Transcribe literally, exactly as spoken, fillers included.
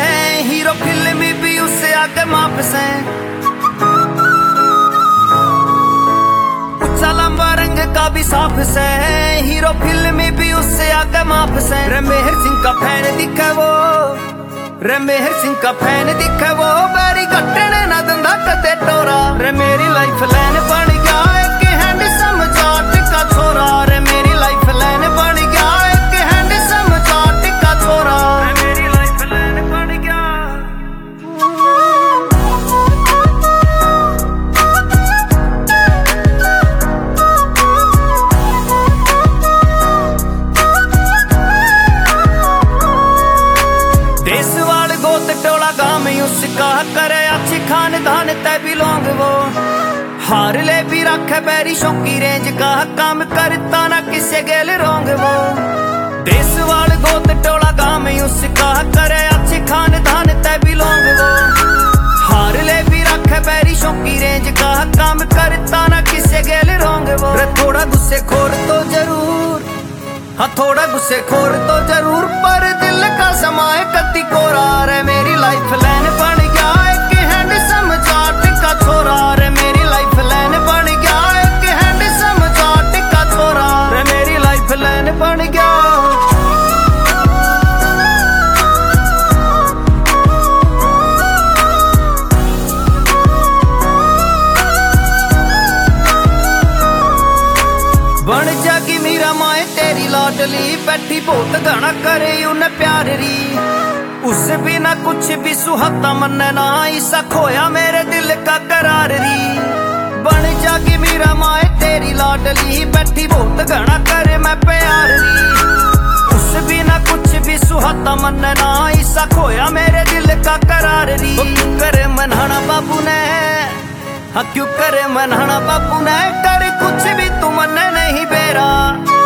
Hero film भी उससे आगे माप से। उच्चा लंबा रंग का भी साफ से, हीरो फिल्म भी उससे आगे माप से। रे मेहर सिंह का फैन दिखे वो, रे मेहर सिंह का फैन दिखे वो, बैरी कट्टने ना दंदा कदे टोरा। रे मेरी लाइफ लाइन बन गया एक हैंडसम जाट का छोरा। रे मेरी लाइफ लाइन बन गया एक हैंडसम जाट का छोरा। रे मेरी लाइफ लाइन बन गया। देसवाल गोत टोला गांव उसका, करे अच्छी खानदान तय बिलोंग वो। हार ले भी रखे बैरी शौकी रेंज का, काम करता ना किसे गेल रोंग वो। देसवाल गोत टोला गांव उसका, करे अच्छी खानदान तय बिलोंग वो। हार ले भी रखे बैरी शौकी रेंज का, काम करता ना किसे गेल रोंग वो। रे थोड़ा गुस्से खोर तो जरूर, हाँ थोड़ा गुस्से खोर तो जरूर, पर दिल का समाए कत्ती कोरा। रे मेरी लाइफ लाइन बन गया एक हैंडसम जाट का छोरा। रे मेरी लाइफ लाइन बन गया एक हैंडसम जाट का छोरा। रे मेरी लाइफ लाइन बन गया। बन जागी मीरा माए तेरी लाडली, बैठी बहुत गाना करे उन्हें प्यार री। उस बिना कुछ भी सुहाता मन ना, ऐसा खोया मेरे दिल का करार री। बन जागी मीरा माए तेरी लाडली, बैठी बहुत गाना करे मैं प्यार री। उस बिना कुछ भी सुहाता मन ना, ऐसा खोया मेरे दिल का करार री। क्यों करे मनाना बाबू ने, हाँ क्यों करे मनाना बाबू ने, कर कुछ भी तू मन नहीं बेरा।